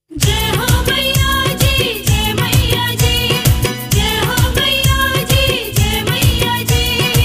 जय हो मैया जी जय मैया जी जय हो मैया जी जय मैया जी।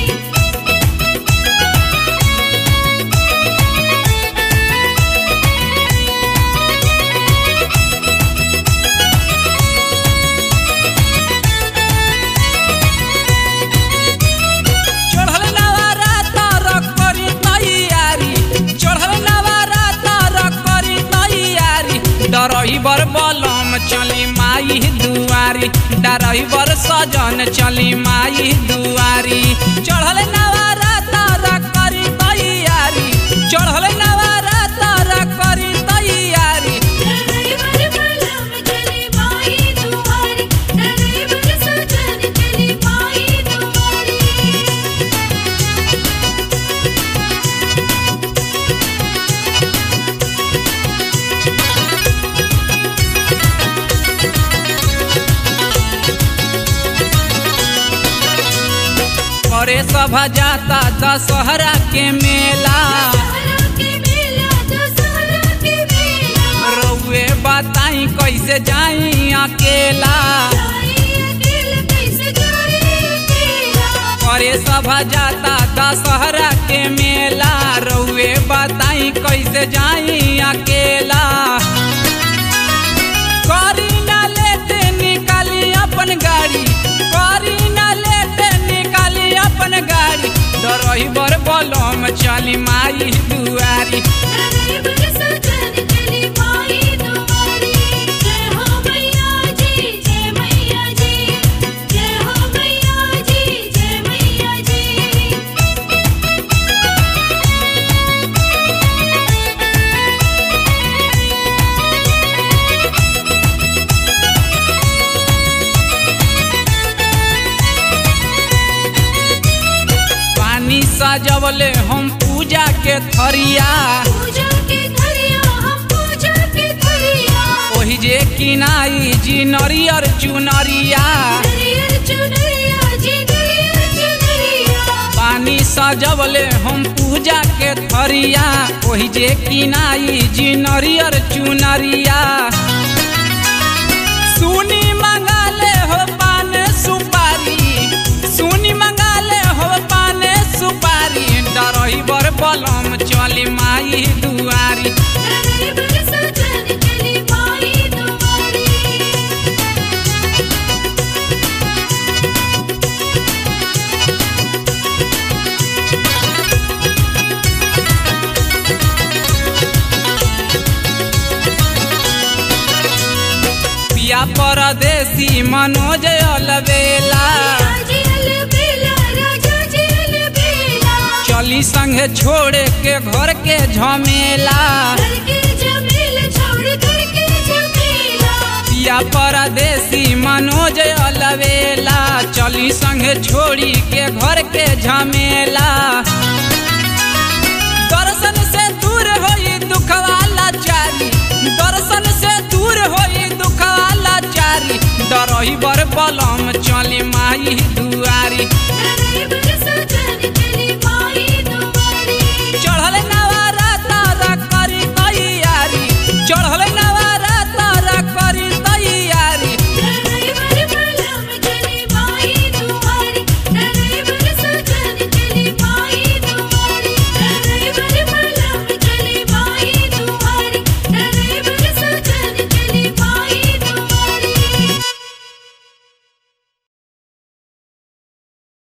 डराइवर बलम चली माई दुआरी डराइवर सजन चली माई दुआरी चढ़ल नवरात्र करी तैयारी चढ़ल नवरात्र करी तैयारी डराइवर बलम चली माई दुआरी डराइवर सजन चली माई दुआरी। करे सभा जाता दशहरा के मेला रउए बताई कैसे जाई अकेला करे सभा जाता दशहरा के मेला रउए बताई कैसे जाई अकेला करी ना लेते निकाली अपन गाड़ी करी ना लेते निकाली अपन गाड़ी डराइवर बलम चली माई दुआरी सजवले हम पूजा के थरिया ओहि जे किनाई जी नरियर चुनरिया पानी सजवले हम पूजा के थरिया ओहि जे किनाई जी नरियर चुनरिया सुनी मंगाले हो पान सुपारी सुनी मंगाले हो पान सुपारी डराइवर बलम चली माई दुआरी पिया परदेसी मनोज अलबेला चली संगे छोड़े के घर के झमेला पिया परदेसी मनोज अलबेला चली संगे छोड़ी के घर के झमेला दर्शन से दूर होई दुखवाला चारी दर्शन से दूर होई दुखवाला चारी डराइवर बलम चली माई